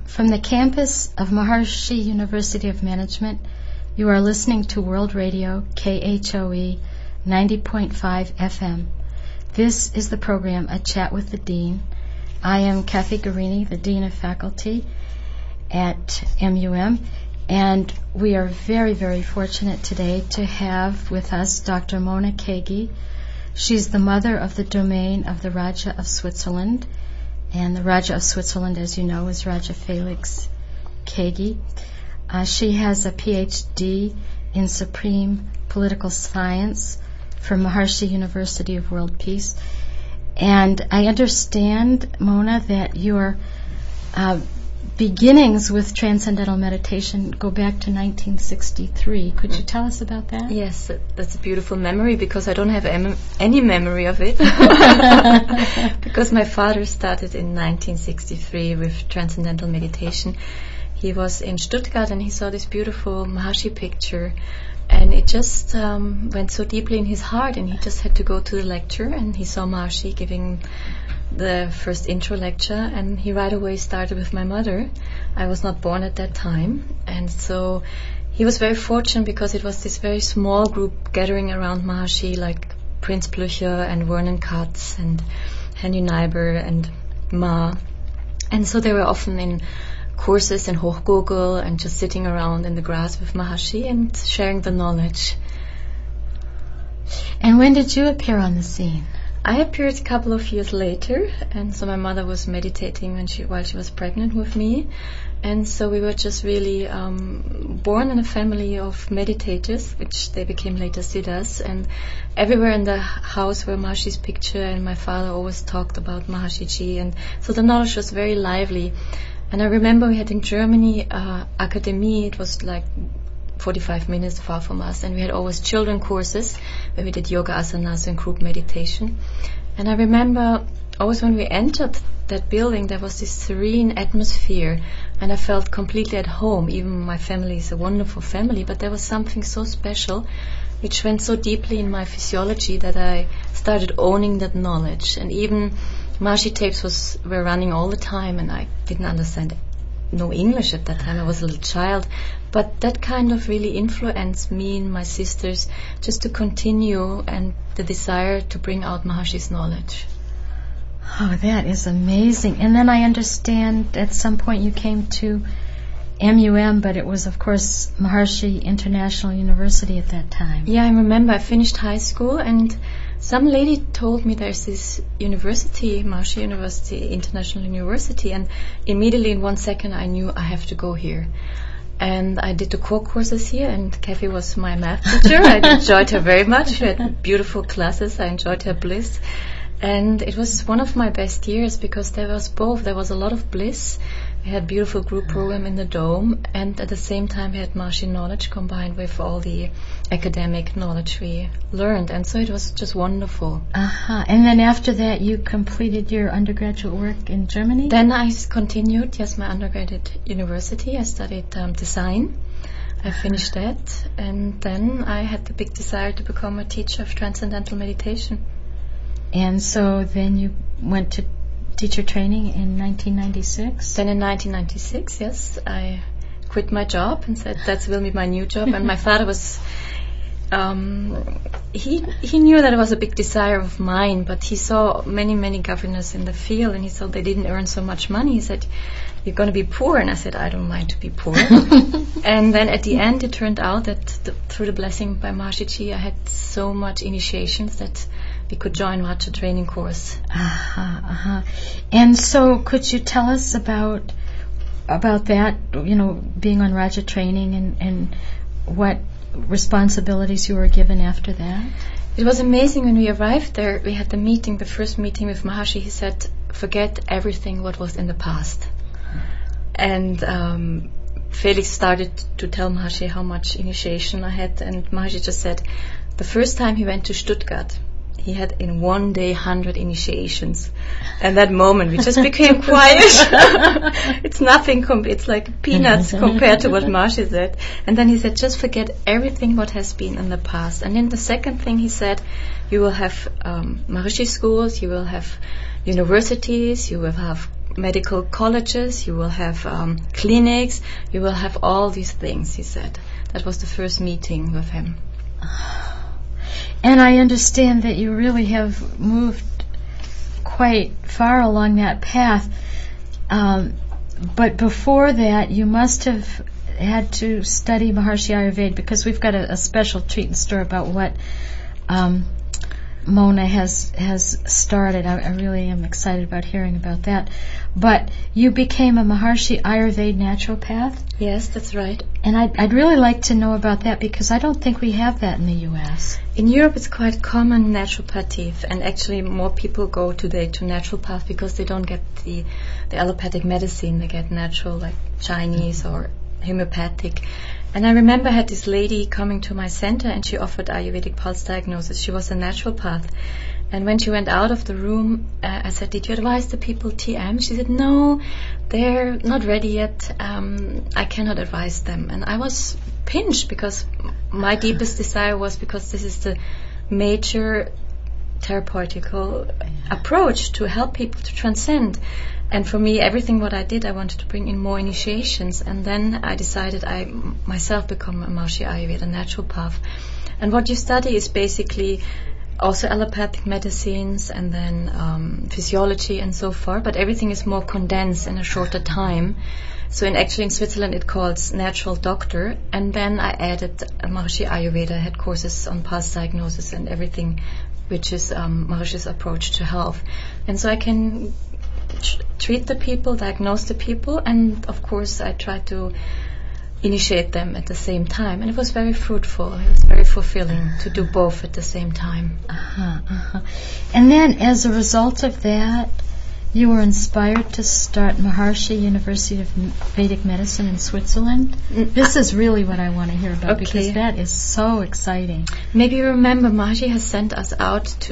From the campus of Maharishi University of Management, you are listening to World Radio KHOE 90.5 FM. This is the program A Chat with the Dean. I am Kathy Guarini, the Dean of Faculty at MUM, and we are very, very fortunate today to have with us Dr. Mona Kagi. She's the mother of the domain of the Raja of Switzerland, and the Raja of Switzerland, as you know, is Raja Felix Kagi. She has a PhD in Supreme Political Science from Maharishi University of World Peace. And I understand, Mona, that your beginnings with Transcendental Meditation go back to 1963. Could you tell us about that? Yes, that's a beautiful memory because I don't have any memory of it. Because my father started in 1963 with Transcendental Meditation. He was in Stuttgart and he saw this beautiful Maharishi picture, and it just went so deeply in his heart, and he just had to go to the lecture, and he saw Maharishi giving the first intro lecture, and he right away started with my mother. I was not born at that time, and so he was very fortunate because it was this very small group gathering around Maharishi, like Prince Blücher and Vernon Katz and Henry Niebuhr and Ma, and so they were often in courses in Hochgogel and just sitting around in the grass with Maharishi and sharing the knowledge. And when did you appear on the scene? I appeared a couple of years later, and so my mother was meditating while she was pregnant with me, and so we were just really born in a family of meditators, which they became later siddhas, and everywhere in the house were Maharishi's picture, and my father always talked about Maharishi, and so the knowledge was very lively. And I remember we had in Germany Akademie. It was like 45 minutes far from us, and we had always children courses where we did yoga asanas and group meditation. And I remember always when we entered that building there was this serene atmosphere, and I felt completely at home. Even my family is a wonderful family, but there was something so special which went so deeply in my physiology that I started owning that knowledge. And even Maharishi tapes were running all the time, and I didn't understand no English at that time. I was a little child, but that kind of really influenced me and my sisters just to continue, and the desire to bring out Maharishi's knowledge. Oh, that is amazing. And then I understand at some point you came to MUM, but it was, of course, Maharishi International University at that time. Yeah, I remember I finished high school, and some lady told me there's this university, Maharishi University, International University, and immediately in 1 second I knew I have to go here. And I did the core courses here, and Kathy was my math teacher. I enjoyed her very much. She had beautiful classes. I enjoyed her bliss. And it was one of my best years because there was both. There was a lot of bliss. We had beautiful group program in the dome, and at the same time we had Maharishi knowledge combined with all the academic knowledge we learned, and so it was just wonderful. And then after that you completed your undergraduate work in Germany? Then I continued, yes, my undergraduate university. I studied design. I finished that, and then I had the big desire to become a teacher of Transcendental Meditation. And so then you went to teacher training in 1996? Then in 1996, yes, I quit my job and said that will be my new job. And my father was, he knew that it was a big desire of mine, but he saw many governors in the field, and he saw they didn't earn so much money. He said, you're going to be poor. And I said, I don't mind to be poor. And then at the end it turned out that through the blessing by Maharishi, I had so much initiations that we could join Raja training course. And so could you tell us about that, being on Raja training and what responsibilities you were given after that? It was amazing when we arrived there. We had the first meeting with Maharishi. He said, forget everything what was in the past. And Felix started to tell Maharishi how much initiation I had, and Maharishi just said, the first time he went to Stuttgart, he had in one day 100 initiations. And that moment we just became quiet. It's nothing, it's like peanuts compared to what Maharishi said. And then he said, just forget everything what has been in the past. And then the second thing he said, you will have Maharishi schools, you will have universities, you will have medical colleges, you will have clinics, you will have all these things, he said. That was the first meeting with him. And I understand that you really have moved quite far along that path. But before that, you must have had to study Maharshi Ayurveda, because we've got a special treat in store about what Mona has started. I really am excited about hearing about that. But you became a Maharshi Ayurveda naturopath? Yes, that's right. And I'd really like to know about that, because I don't think we have that in the U.S. In Europe it's quite common, naturopathy, and actually more people go today to naturopath because they don't get the allopathic medicine. They get natural, like Chinese or homeopathic. And I remember I had this lady coming to my center, and she offered Ayurvedic pulse diagnosis. She was a naturopath. And when she went out of the room, I said, "Did you advise the people TM?" She said, "No, they're not ready yet. I cannot advise them." And I was pinched, because my deepest desire was, because this is the major therapeutical approach to help people to transcend. And for me, everything what I did, I wanted to bring in more initiations. And then I decided I myself become a Maharshi Ayurveda naturopath. And what you study is basically also allopathic medicines, and then physiology and so forth, but everything is more condensed in a shorter time. So in Switzerland it calls natural doctor, and then I added Maharshi Ayurveda. I had courses on pulse diagnosis and everything, which is Maharshi's approach to health. And so I can treat the people, diagnose the people, and of course I try to initiate them at the same time. And it was very fruitful. It was very fulfilling to do both at the same time. And then as a result of that, you were inspired to start Maharshi University of Vedic Medicine in Switzerland? This is really what I want to hear about, because that is so exciting. Maybe you remember Maharshi has sent us out to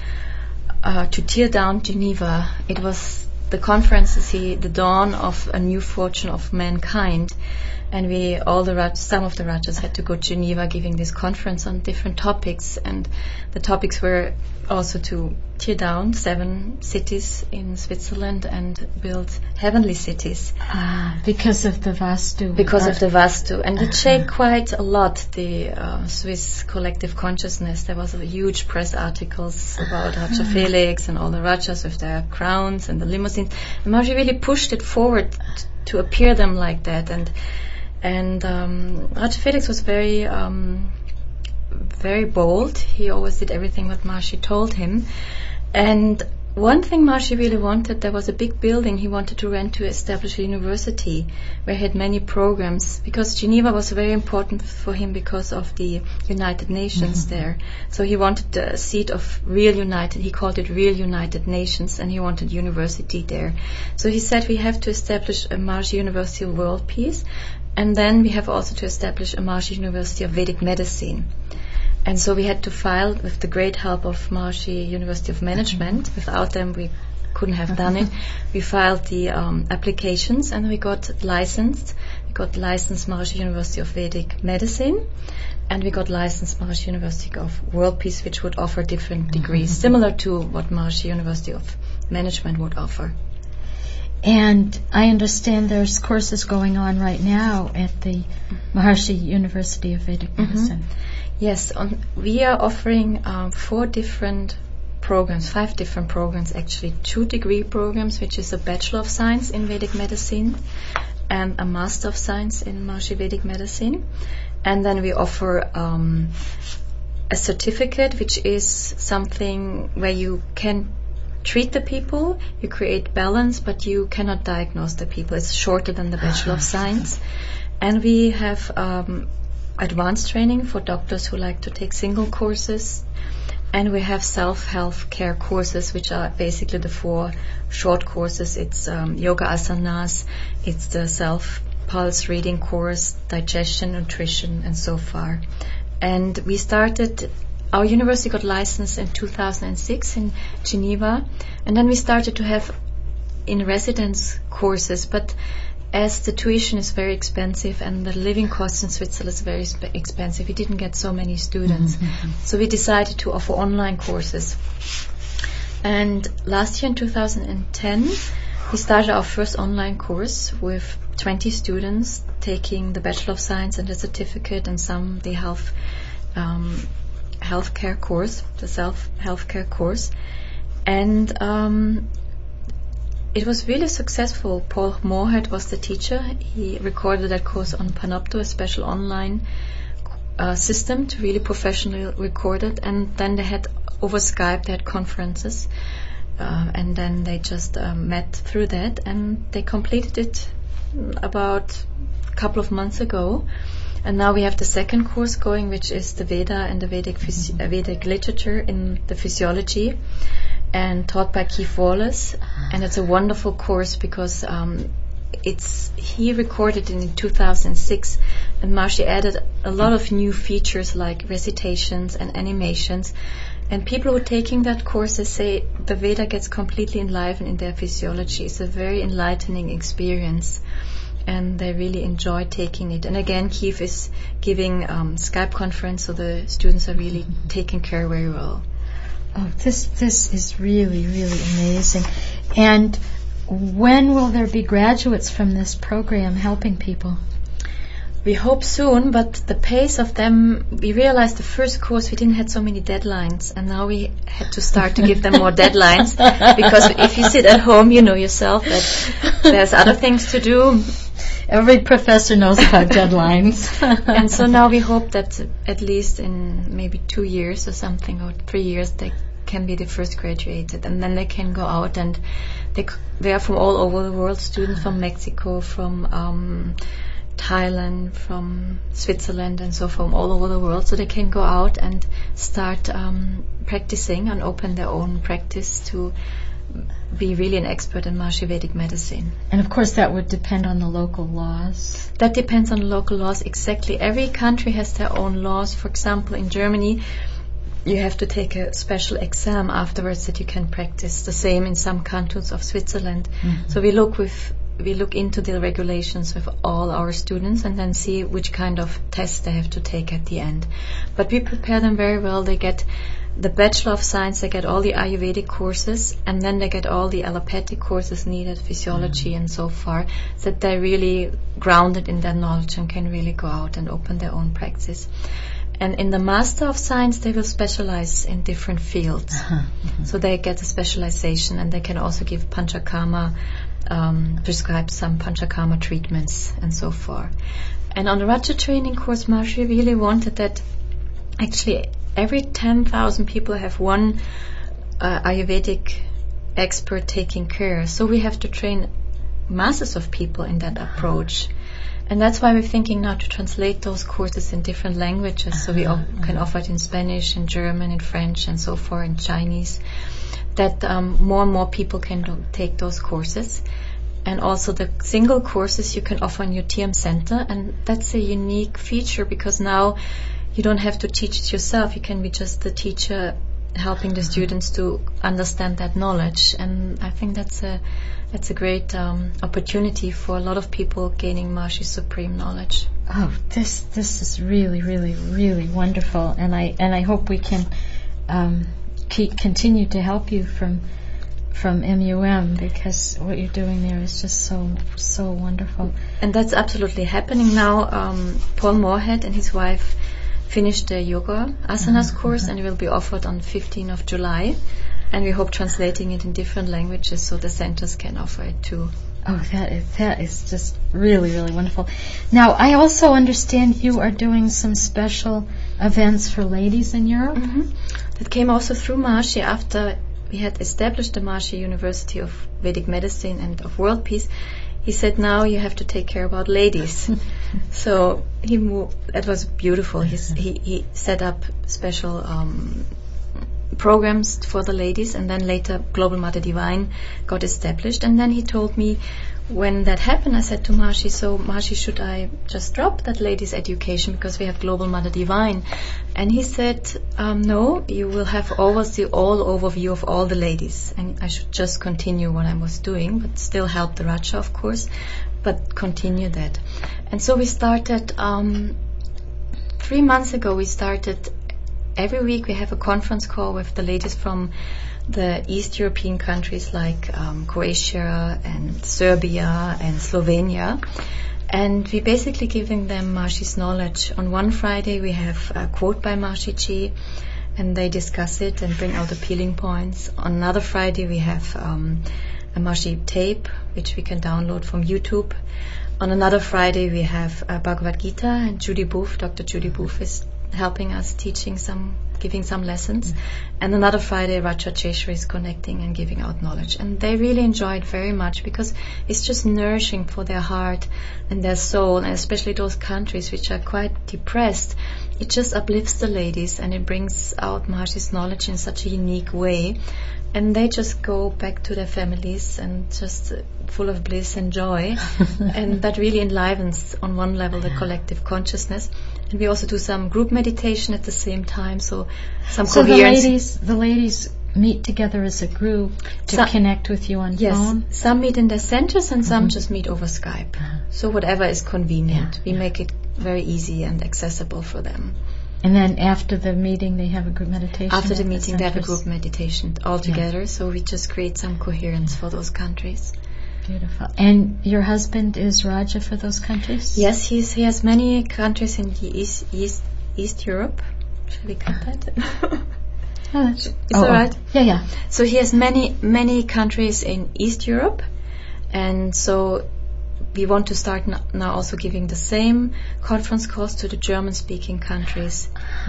to tear down Geneva. It was the conference is the dawn of a new fortune of mankind. And some of the Rajas had to go to Geneva giving this conference on different topics. And the topics were also to tear down 7 cities in Switzerland and build heavenly cities. Because of the Vastu. Because of the Vastu. And it shaped quite a lot the Swiss collective consciousness. There was a huge press articles about Raja Felix and all the Rajas with their crowns and the limousines. And Maharshi really pushed it forward to appear them like that. And Raja Felix was very bold. He always did everything what Maharshi told him. And one thing Maharshi really wanted, there was a big building he wanted to rent to establish a university where he had many programs, because Geneva was very important for him because of the United Nations there. So he wanted the seat of he called it Real United Nations, and he wanted university there. So he said, we have to establish a Maharshi University of World Peace, and then we have also to establish a Maharshi University of Vedic Medicine. And so we had to file with the great help of Maharshi University of Management. Without them, we couldn't have done it. We filed the applications, and we got licensed. We got licensed Maharshi University of Vedic Medicine, and we got licensed Maharshi University of World Peace, which would offer different degrees, similar to what Maharshi University of Management would offer. And I understand there's courses going on right now at the Maharshi University of Vedic Medicine. Yes, we are offering 4 different programs, 5 different programs actually. 2 degree programs, which is a Bachelor of Science in Vedic Medicine and a Master of Science in Maharshi Vedic Medicine. And then we offer a certificate, which is something where you can treat the people, you create balance, but you cannot diagnose the people. It's shorter than the Bachelor of Science. And we have advanced training for doctors who like to take single courses. And we have self-health care courses, which are basically the 4 short courses. It's yoga asanas, it's the self-pulse reading course, digestion, nutrition, and so far. And we started, our university got licensed in 2006 in Geneva, and then we started to have in residence courses, but as the tuition is very expensive and the living costs in Switzerland is very expensive, we didn't get so many students. So we decided to offer online courses. And last year in 2010, We started our first online course with 20 students taking the Bachelor of Science and the certificate, and some the healthcare course, the self-healthcare course. And it was really successful. Paul Moorhead was the teacher. He recorded that course on Panopto, a special online system to really professionally record it. And then they had, over Skype, they had conferences. And then they just met through that. And they completed it about a couple of months ago. And now we have the second course going, which is the Veda and the Vedic literature in the physiology, and taught by Keith Wallace. And it's a wonderful course because he recorded it in 2006, and Maharishi added a lot of new features like recitations and animations. And people who are taking that course, they say the Veda gets completely enlivened in their physiology. It's a very enlightening experience, and they really enjoy taking it. And again, Keith is giving Skype conference, so the students are really taken care of very well. Oh, this is really, really amazing. And when will there be graduates from this program helping people? We hope soon, but the pace of them, we realized the first course we didn't have so many deadlines, and now we had to start to give them more deadlines, because if you sit at home, you know yourself that there's other things to do. Every professor knows about deadlines. And so now we hope that at least in maybe 2 years or something, or 3 years, they can be the first graduated, and then they can go out, and they are from all over the world, students from Mexico, from Thailand, from Switzerland, and so from all over the world, so they can go out and start practicing and open their own practice to be really an expert in Maharishi Vedic medicine. And of course that would depend on the local laws. That depends on the local laws, exactly. Every country has their own laws. For example, in Germany, you have to take a special exam afterwards that you can practice. The same in some cantons of Switzerland. Mm-hmm. So we look into the regulations with all our students and then see which kind of test they have to take at the end. But we prepare them very well. They get the Bachelor of Science, they get all the Ayurvedic courses, and then they get all the allopathic courses needed, physiology and so far, so that they're really grounded in their knowledge and can really go out and open their own practice. And in the Master of Science, they will specialize in different fields. So they get a specialization, and they can also give Panchakarma, prescribe some Panchakarma treatments and so forth. And on the Raja training course, Maharishi really wanted that actually every 10,000 people have one Ayurvedic expert taking care. So we have to train masses of people in that approach. And that's why we're thinking now to translate those courses in different languages. So we can offer it in Spanish, in German, in French, and so forth, in Chinese, that more and more people can take those courses. And also the single courses you can offer in your TM center. And that's a unique feature, because now you don't have to teach it yourself. You can be just the teacher helping the students to understand that knowledge. And I think that's a great opportunity for a lot of people gaining Maharishi's supreme knowledge. Oh, this is really, really, really wonderful, and I hope we can continue to help you from MUM, because what you're doing there is just so wonderful. And that's absolutely happening now. Paul Moorhead and his wife finished the yoga asanas course, and it will be offered on 15th of July. And we hope translating it in different languages so the centers can offer it too. Oh, that is just really, really wonderful. Now, I also understand you are doing some special events for ladies in Europe. Mm-hmm. That came also through Maharishi after we had established the Maharishi University of Vedic Medicine and of World Peace. He said, now you have to take care about ladies. So that was beautiful. He set up special programs for the ladies, and then later Global Mother Divine got established. And then he told me, when that happened, I said to Maharishi, so Maharishi, should I just drop that ladies education because we have Global Mother Divine? And he said, no, you will have always the all overview of all the ladies, and I should just continue what I was doing, but still help the Raja, of course, but continue that. And so we started 3 months ago, we started every week we have a conference call with the ladies from the East European countries like Croatia and Serbia and Slovenia. And we basically giving them Mahari's knowledge. On one Friday we have a quote by Maharishi, and they discuss it and bring out appealing points. On another Friday we have a Maharishi tape, which we can download from YouTube. On another Friday we have Bhagavad Gita, and Judy Booth, Dr. Judy Booth is helping us, giving some lessons. And another Friday Raja Cheshri is connecting and giving out knowledge. And they really enjoy it very much because it's just nourishing for their heart and their soul, and especially those countries which are quite depressed. It just uplifts the ladies and it brings out Maharishi's knowledge in such a unique way. And they just go back to their families and just full of bliss and joy. And that really enlivens on one level the collective consciousness. And we also do some group meditation at the same time, so some coherence. The ladies meet together as a group to connect with you on phone? Yes, some meet in their centers and some just meet over Skype. So whatever is convenient. We make it very easy and accessible for them. And then after the meeting they have a group meditation? After the meeting they have a group meditation all together, so we just create some coherence for those countries. Beautiful. And your husband is Raja for those countries? Yes, he has many countries in the East Europe. Shall we cut that? It's all right? Yeah. So he has many countries in East Europe, and so we want to start now also giving the same conference calls to the German-speaking countries,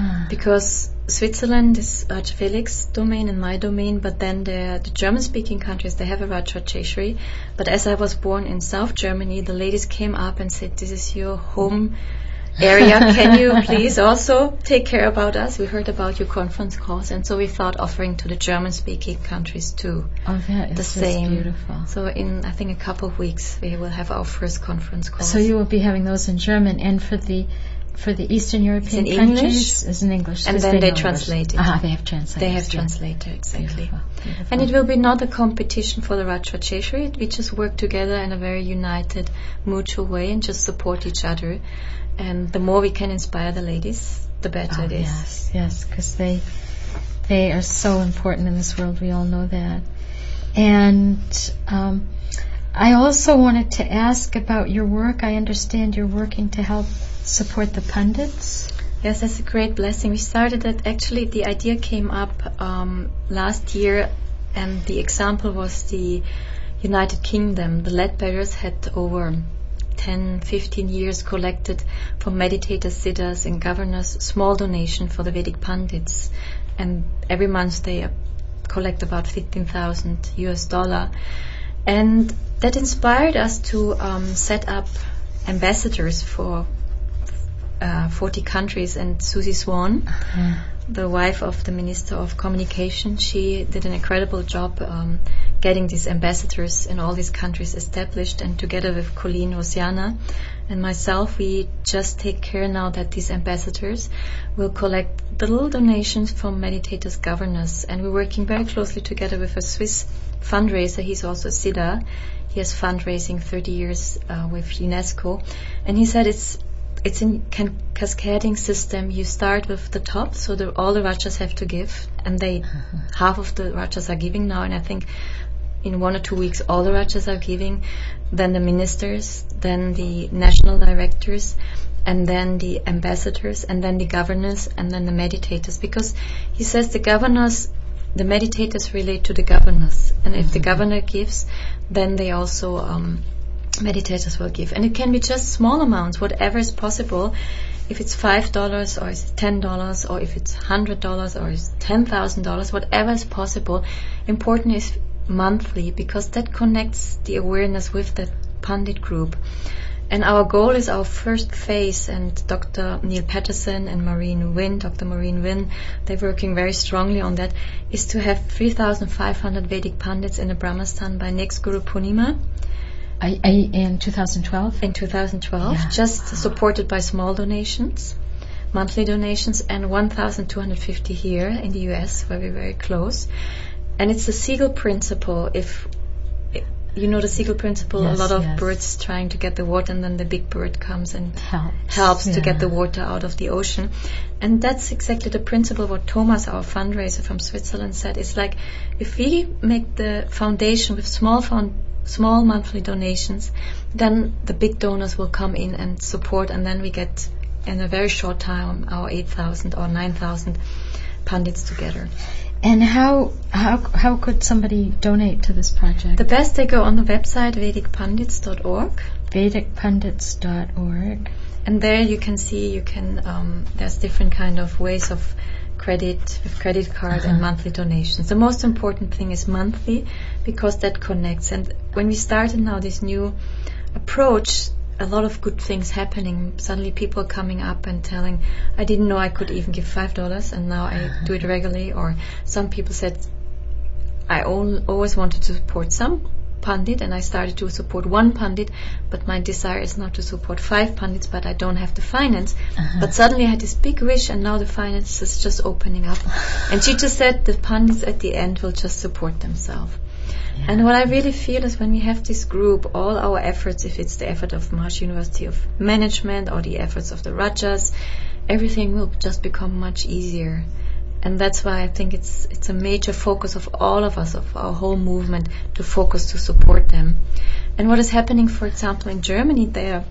because Switzerland is Raja Felix domain and my domain, but then the German-speaking countries, they have a Raja Cheshri. But as I was born in South Germany, the ladies came up and said, "This is your home area, can you please also take care about us? We heard about your conference calls." And so we thought offering to the German-speaking countries too. Oh, that is the same. Beautiful. So in, I think, a couple of weeks we will have our first conference calls. So you will be having those in German, and for the Eastern European countries is in English. And then they translate it. They have translators. They have translator, exactly. Beautiful. And it will be not a competition for the Raja Cheshri. We just work together in a very united, mutual way and just support each other. And the more we can inspire the ladies, the better it is. Yes, because they are so important in this world. We all know that. And I also wanted to ask about your work. I understand you're working to help support the pundits. Yes, that's a great blessing. We started that, actually the idea came up last year, and the example was the United Kingdom. The Leadbearers had over 10-15 years collected from meditators, siddhas and governors small donation for the Vedic Pandits, and every month they collect about $15,000, and that inspired us to set up ambassadors for 40 countries. And Susie Swan, the wife of the Minister of Communication, she did an incredible job getting these ambassadors in all these countries established, and together with Colleen Rosiana and myself, we just take care now that these ambassadors will collect the little donations from meditators, governors, and we're working very closely together with a Swiss fundraiser. He's also a Siddha. He has fundraising 30 years with UNESCO, and he said it's in cascading system. You start with the top, so all the Rajas have to give, and half of the Rajas are giving now, and I think in 1 or 2 weeks all the Rajas are giving, then the ministers, then the national directors, and then the ambassadors, and then the governors, and then the meditators, because he says the meditators relate to the governors, and if the governor gives, then they also meditators will give. And it can be just small amounts, whatever is possible. If it's $5 or it's $10 or if it's $100 or it's $10,000, whatever is possible. Important is monthly, because that connects the awareness with the Pandit group. And our goal is our first phase, and Dr. Neil Patterson and Dr. Maureen Wynn, they're working very strongly on that, is to have 3,500 Vedic Pandits in the Brahmastan by next Guru Purnima. In 2012? In 2012, just supported by small donations, monthly donations, and 1,250 here in the US, where we're very close. And it's the Siegel principle. If you know the seagull principle, Yes, a lot of yes. birds trying to get the water, and then the big bird comes and helps to get the water out of the ocean. And that's exactly the principle what Thomas, our fundraiser from Switzerland, said. It's like, if we make the foundation with small monthly donations, then the big donors will come in and support, and then we get in a very short time our 8,000 or 9,000 Pandits together. And how could somebody donate to this project? The best, they go on the website vedicpandits.org. vedicpandits.org. And there you can see, there's different kind of ways of credit, with credit card and monthly donations. The most important thing is monthly, because that connects. And when we started now this new approach, a lot of good things happening. Suddenly people coming up and telling, I didn't know I could even give $5, and now I do it regularly. Or some people said, I always wanted to support some Pandit, and I started to support one Pandit, but my desire is not to support 5 Pandits, but I don't have the finance. But suddenly I had this big wish, and now the finance is just opening up. And she just said the Pandits at the end will just support themselves. Yeah. And what I really feel is when we have this group, all our efforts, if it's the effort of Maharishi University of Management or the efforts of the Rajas, everything will just become much easier. And that's why I think it's a major focus of all of us, of our whole movement, to focus to support them. And what is happening, for example, in Germany, there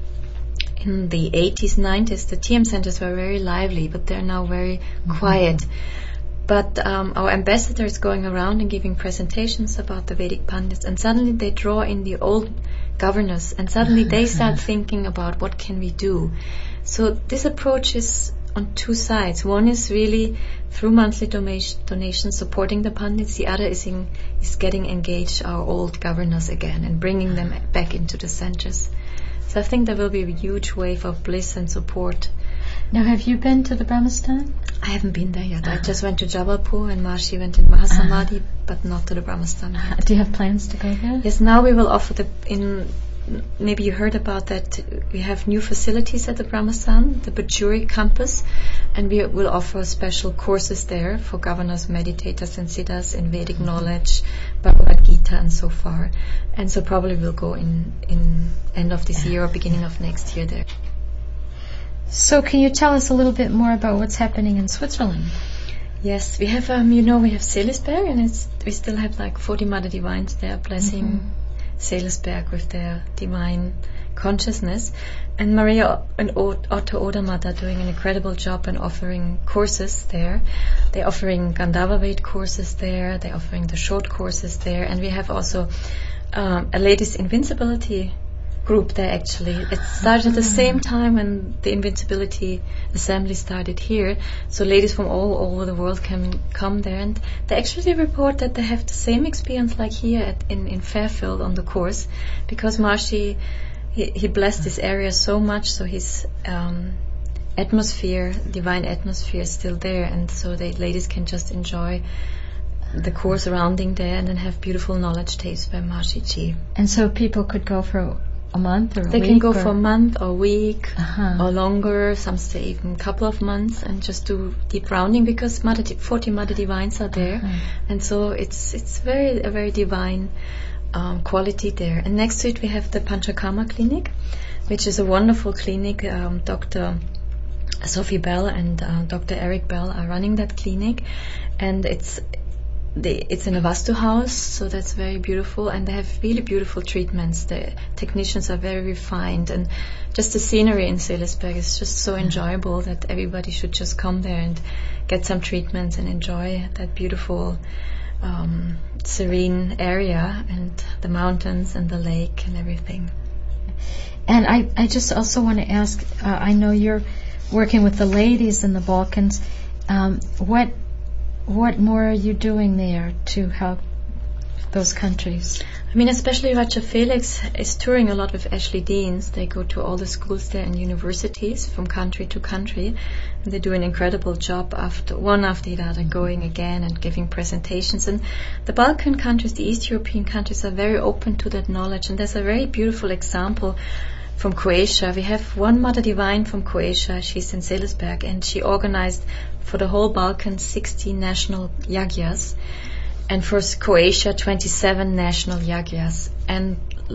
in the 80s, 90s, the TM centers were very lively, but they're now very quiet. But our ambassador is going around and giving presentations about the Vedic Pandits, and suddenly they draw in the old governors, and suddenly they start thinking about what can we do. So this approach is on two sides. One is really through monthly donations supporting the Pandits. The other is getting engaged our old governors again and bringing them back into the centers. So I think there will be a huge wave of bliss and support. Now, have you been to the Brahmastan? I haven't been there yet. I just went to Jabalpur, and Maharishi went to Mahasamadhi, but not to the Brahmastan yet. Do you have plans to go there? Yes, now we will offer maybe you heard about that, we have new facilities at the Brahmastan, the Bajuri campus, and we will offer special courses there for governors, meditators and siddhas in Vedic knowledge, Bhagavad Gita and so far. And so probably we'll go in end of this year or beginning of next year there. So can you tell us a little bit more about what's happening in Switzerland? Yes, we have, we have Seelisberg, and we still have like 40 Mother Divines there blessing Seelisberg with their divine consciousness. And Maria and Otto Odermatt are doing an incredible job in offering courses there. They're offering Gandhava Ved courses there, they're offering the short courses there, and we have also a ladies' invincibility group there actually. It started at the same time when the Invincibility Assembly started here, so ladies from all over the world can come there, and they actually report that they have the same experience like here in Fairfield on the course, because Maharishi, he blessed this area so much, so his atmosphere, divine atmosphere is still there, and so the ladies can just enjoy the course surrounding there and then have beautiful knowledge tapes by Maharishi Ji. And so people could go for a month or a week? They can go for a month or a week or longer. Some stay even a couple of months and just do deep grounding, because 40 Mother Divines are there, and so it's a very divine quality there. And next to it we have the Panchakarma Clinic, which is a wonderful clinic. Dr. Sophie Bell and Dr. Eric Bell are running that clinic, and it's in a Vastu house, so that's very beautiful, and they have really beautiful treatments. The technicians are very refined, and just the scenery in Seelisberg is just so enjoyable that everybody should just come there and get some treatments and enjoy that beautiful serene area and the mountains and the lake and everything. And I just also want to ask, I know you're working with the ladies in the Balkans. What more are you doing there to help those countries? I mean, especially Raja Felix is touring a lot with Ashley Deans. They go to all the schools there and universities from country to country, and they do an incredible job one after the other, going again and giving presentations. And the Balkan countries, the East European countries, are very open to that knowledge. And there's a very beautiful example from Croatia. We have one Mother Divine from Croatia. She's in Seelisberg, and she organized for the whole Balkans 60 national yagyas. and for Croatia, 27 national yagyas. And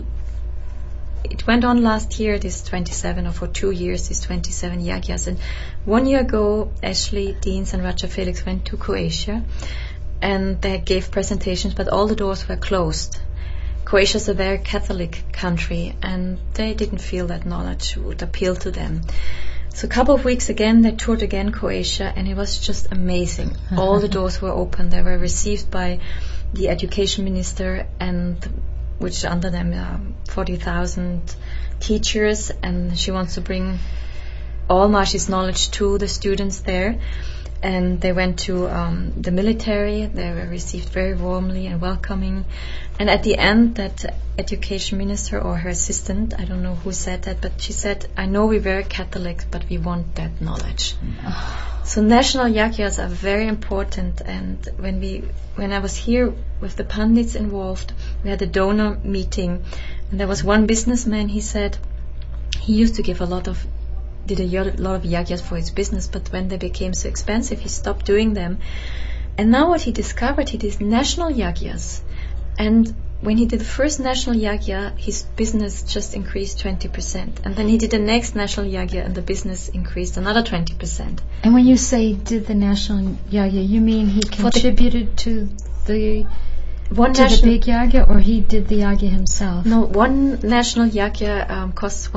it went on last year, this 27, or for 2 years, this 27 yagyas. And 1 year ago, Ashley Deans and Raja Felix went to Croatia, and they gave presentations, but all the doors were closed. Croatia is a very Catholic country, and they didn't feel that knowledge would appeal to them. So a couple of weeks again, they toured again Croatia, and it was just amazing. All the doors were open. They were received by the education minister, and which under them 40,000 teachers, and she wants to bring all Marshi's knowledge to the students there. And they went to the military. They were received very warmly and welcoming. And at the end, that education minister or her assistant, I don't know who said that, but she said, I know we're very Catholic, but we want that knowledge. So national yagyas are very important. And when I was here with the Pandits involved, we had a donor meeting, and there was one businessman. He said he used to give a lot of yagyas for his business, but when they became so expensive, he stopped doing them. And now what he discovered, he did national yagyas. And when he did the first national yagya, his business just increased 20%. And then he did the next national yagya, and the business increased another 20%. And when you say did the national yagya, you mean he contributed to the big yagya, or he did the yagya himself? No, one national yagya costs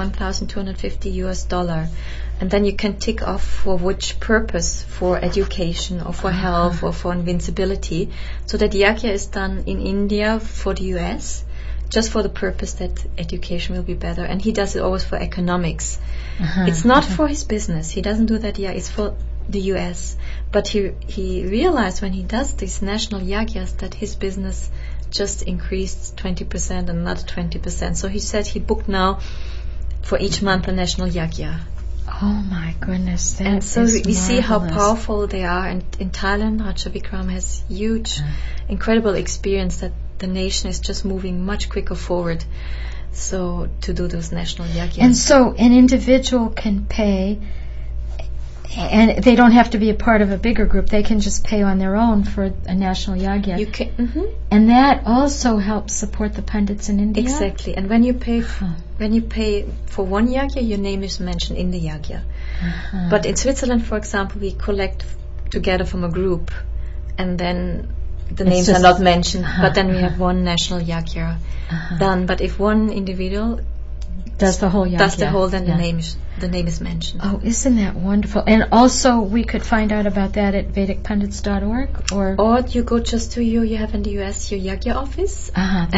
$1,250, and then you can tick off for which purpose, for education or for health or for invincibility. So that yagya is done in India for the US, just for the purpose that education will be better. And he does it always for economics. It's not for his business. He doesn't do that. It's for the US. But he realized when he does these national yagyas that his business just increased 20% and another 20%. So he said he booked now for each month a national yagya. Oh my goodness, and so we see how powerful they are. And in Thailand, Raja Vikram has huge, incredible experience that the nation is just moving much quicker forward. So to do those national yagyas. And so an individual can pay, and they don't have to be a part of a bigger group. They can just pay on their own for a national yagya. You can, and that also helps support the Pandits in India. Exactly. And when you pay for one yagya, your name is mentioned in the yagya. But in Switzerland, for example, we collect together from a group, and then the names are not mentioned. But then we have one national yagya done. But if one individual does the whole yagya, then the name is mentioned. Oh, isn't that wonderful? And also, we could find out about that at VedicPundits.org, or you go just to you have in the US your yagya office,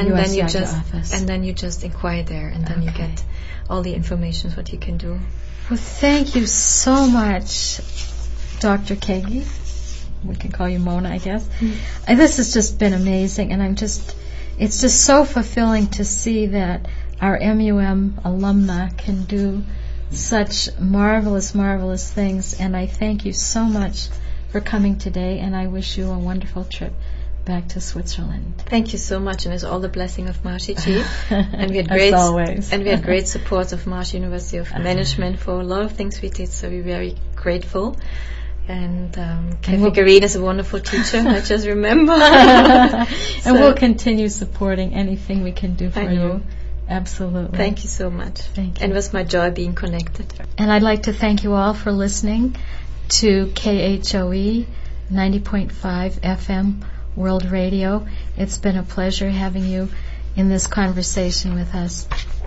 and then you just inquire there, and then you get all the information what you can do. Well, thank you so much, Dr. Kegi. We can call you Mona, I guess. This has just been amazing, and it's just so fulfilling to see that our MUM alumna can do such marvelous, marvelous things. And I thank you so much for coming today, and I wish you a wonderful trip back to Switzerland. Thank you so much, and it's all the blessing of Maharishi Ji. And we had great support of Maharishi University of Management for a lot of things we did, so we're very grateful. And Kathy Gareen is a wonderful teacher, I just remember. And we'll continue supporting anything we can do for you. Absolutely. Thank you so much. Thank you. And it was my joy being connected. And I'd like to thank you all for listening to KHOE 90.5 FM World Radio. It's been a pleasure having you in this conversation with us.